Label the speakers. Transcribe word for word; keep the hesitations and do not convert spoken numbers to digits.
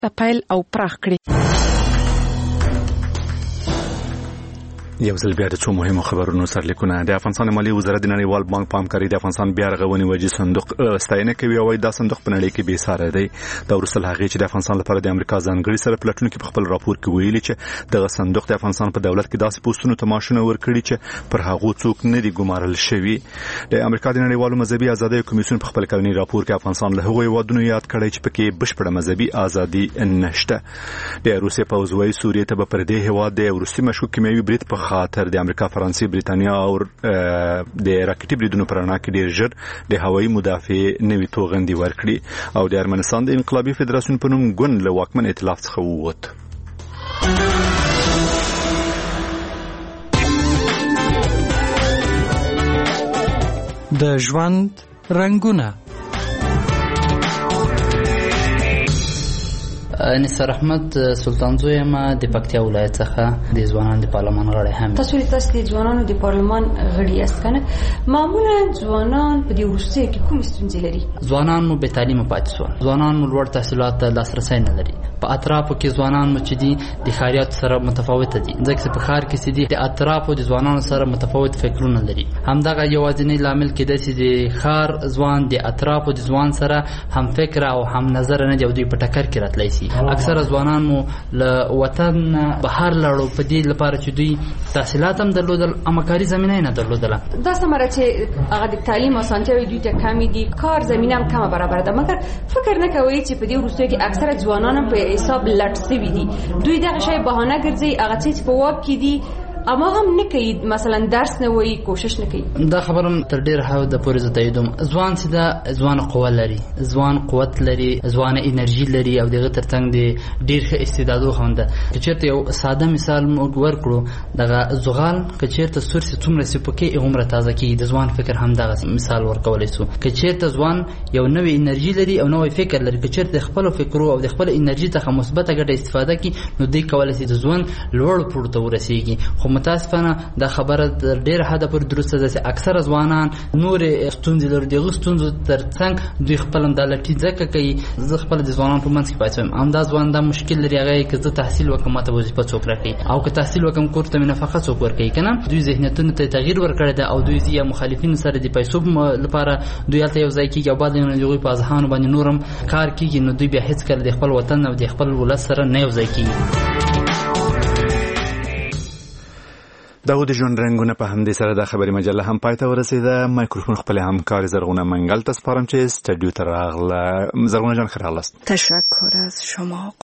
Speaker 1: پیل او پراخ کړي.
Speaker 2: یو ځل بیا د څو مهمو خبرونو سرلیکونه. د افغانستان مالی وزارت د نړیوال بانک په همکاري د افغانستان بیا رغونې وجې صندوق ستاینه کوي او دا صندوق په نړۍ کې بې ساری دی. دا وروسته له هغې چې د افغانستان لپاره د امریکا ځانګړي سره پلټونکي په خپل راپور کې ویلي چې دغه صندوق د افغانستان په دولت کې داسې پوسټونو ته معاشونه ورکړي چې پر هغو څوک نه دي ګمارل شوي. د امریکا د نړیوالو مذهبي ازادیو کمیسیون په خپل کلني راپور کې افغانستان له هغو هیوادونو یاد کړی چې پکې بشپړه مذهبي ازادي نشته. د روسیې پوځ وایي سوریې ته به پر دې هیواد د وروستي مشکوک کیمیاوي برید په خاطر د امریکا، فرانسې، بریتانیا او د راکټي بریدونو پر اړه کې ډیر ژر د هوایي مدافع نوي توغندي ورکړي او د ارمنستان د انقلابي فدراسیون په نوم ګوند له واکمن ائتلاف څخه ووت.
Speaker 3: د ژوند رنگونه.
Speaker 4: نثار احمد سلطان زوی ما د پکتیا ولایت څخه د ځوانانو د پارلمان غړی هم.
Speaker 5: تاسو تاسو د ځوانانو د پارلمان غړي یاست کنه؟ معمولا ځوانان په دې وروستي کې کوم ستونزې لري؟
Speaker 4: ځوانان مو به تعلیم پاتې شول، ځوانان مو لوړ تحصیلات ته لاسرسی نه لري. په اطرافو کې ځوانان مو چې دي د ښاریاتو سره متفاوت دي، ځکه چې په ښار کې چې دي د اطرافو د ځوانانو سره متفاوت فکرونه لري. همدغه یوازینی لامل کېدای چې د ښار ځوان د اطرافو د ځوان سره هم فکر او هم نظر نه دی او دوی په ټکر کې راتلی شي. اکثره ځوانان مو له وطن بهر لاړو په دې لپاره چې دوی تحصیلات هم درلودل، امکاري زمینه نه درلودله.
Speaker 5: دا سمره چې هغه د تعلیم اسانتیاوې دوی ته کمی دي، کار زمینه هم کمه برابر ده، مګر فکر نه کوي چې په دې وروستیو کې اکثره ځوانان په حساب لټ سوي دي. دوی دغه شی بهانه ګرځي، هغه چې په واک کې دي اما هم نه کوي، مثلا درس نه وایي، کوشش نه کوي.
Speaker 4: دا خبرم تر ډیر حد پورې زه تاییدوم. ځوان چې دا ځوان قوه لري، ځوان قوت لري، ځوان انرژي لري او دغه ترڅنګ دی ډیر ښه استعدادو خونده. که چېرته یو ساده مثال موږ ورکړو، دغه زغال که چېرته سور سي څومره سي پکې عمره تازه کیږي، د ځوان فکر هم دغه مثال ورکولی سو. که چېرته ځوان یو نوې انرژي لري او نوې فکر لري، که چېرته خپل فکرو او د خپل انرژي څخه مثبته ګټه استفاده کوي، نو دوی کولی شي د ځوان لوړ پوړ ته ورسیږي. خو متاسفانه دا خبره تر ډیر حد پورې درسته ده چې اکثره ځوانان نور ستونزې لري. دغه ستونزو ترڅنګ دوی خپل هم د لټي ځکه کوي. زه خپل د ځوانانو په منځ کې پاتې یم، همدا ځوان دا مشکل لري، هغه که زه تحصیل وکړم ماته وظیفه څوک راکړي، او که تحصیل وکړم کور ته مې نفقه څوک ورکوي که نه. دوی ذهنیتونو ته تغییر ورکړی ده او دوی یا مخالفینو سره د پیسو لپاره دوی هلته یو ځای کېږي او بعد د هغوی په اذهانو باندې نور هم کار کېږي، نو دوی بیا هېڅکله د خپل وطن او د خپل ولس سره نه یو ځای کېږي.
Speaker 2: دا و د ژوند رنګونه. په همدې سره د خبري مجله هم پای ته ورسېده. مایکروفون خپل همکار زرغونه منګل ته سپارم چې سټډیو ته راغله. زرغونه جان ښه راغلاست.
Speaker 1: تشکر از شما.